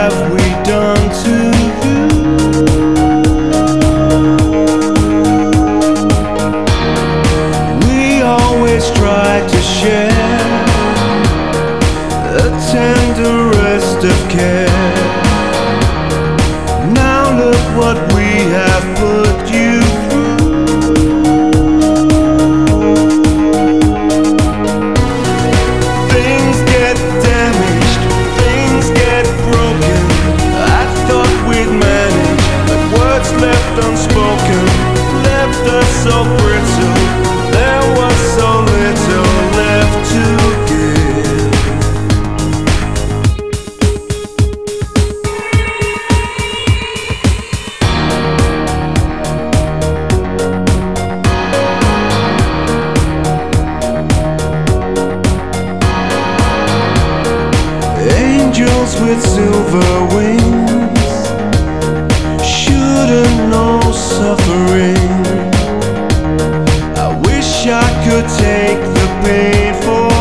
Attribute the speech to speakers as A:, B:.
A: have we done to you? We always try to share the tenderest of care. Now look what we have put you through. Things get damaged, things get broken. I thought we'd manage, but words left unspoken left us so brittle. There was so little left to give. Angels with silver wings shouldn't know suffering. I wish I could take the pain for